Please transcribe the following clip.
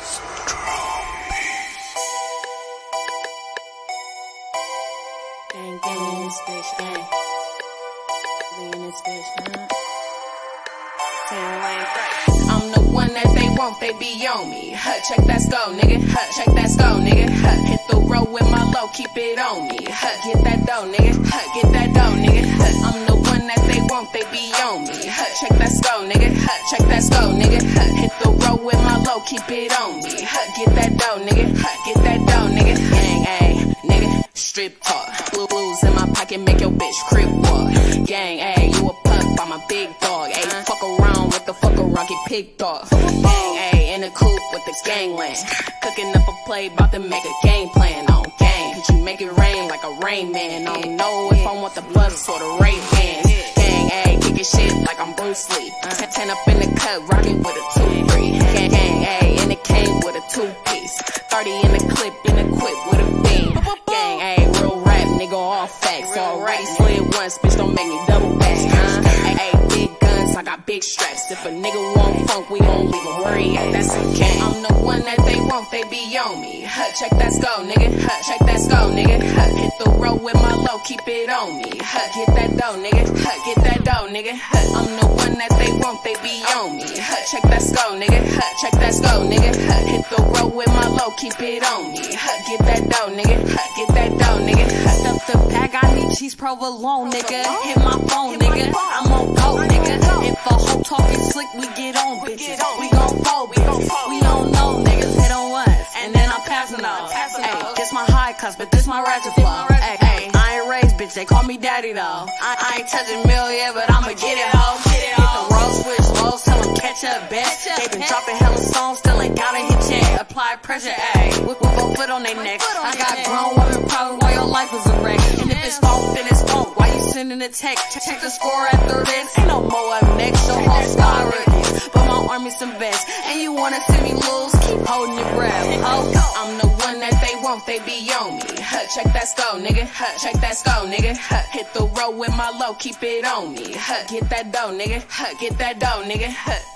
Gang, gang in this bitch, gang. We in this bitch, man. I'm the one that they want, they be on me. Check that skull, nigga. Check that skull, nigga. Hit the road with my low, keep it on me. Get that dough, nigga. Get that dough, nigga. I'm the one that they want, they be on me. Check that skull, nigga. Check that skull, nigga. Hit the road with my low, keep it on me. Get that dough, nigga. Get that dough, nigga. Gang, ayy, nigga. Strip talk. Blues in my pocket, make your bitch crip walk. Gang, ayy, you a punk by my big dog. Ayy, fuck around with the fuck around, get picked off. Gang, ayy, in the coupe with the gangland. Cooking up a play, bout to make a game plan on gang. Could you make it rain like a rain man? I don't know if I want the buzz or the Ray-Bans. Gang, ayy, kicking shit like I'm Bruce Lee. 10 up in the cut, rocking with a 2-3. Gang, ayy, in the cane with a 2-piece. 30 in the clip, in the quip with a beam. Gang, ayy, real rap, nigga, all facts. Already slid once, bitch, don't make me double back. Ayy, big guns, I got big straps. If a nigga want funk, we gon' leave him where he at. That's a gang. I'm the one that they want, they be on me. Check that skull, nigga. Check that skull, nigga. Hit the road with my low, keep it on me. Get that dough, nigga. Get that dough, nigga. I'm the one that they want, they be on me. Check that skull, nigga. Check that skull, nigga. Hit the road with my low, keep it on me. Get that dough, nigga. Get that dough, nigga. Stuff the bag, I need cheese provolone, nigga. Hit my phone, nigga. I'm on go, nigga. If a hoe talking slick, we get on, bitches. We gon' fold, we don't know, niggas hit on once, and then I'm passing off. Ayy, this my high cuss, but this my ratchet flow. Ayy, I ain't raised, bitch, they call me daddy though. I ain't touching mill yet, but I'ma get it, ho. Hit the road, switch lows, tell them catch up, bitch. They been dropping hella songs, still ain't gotta hit yet. Apply pressure, ayy, with a foot on their neck. I got grown women problem while your life is a wreck. And if it's funk, then it's funk. Why you sending a text? Check the score after this. Ain't no more up next, show off sky rookies. But my army some best, and you wanna see me lose? Keep holding your breath, ho. I'm the one that they want, they be on me. Check that skull, nigga. Check that skull, nigga. Hit the road with my low, keep it on me. Get that dough, nigga. Get that dough, nigga.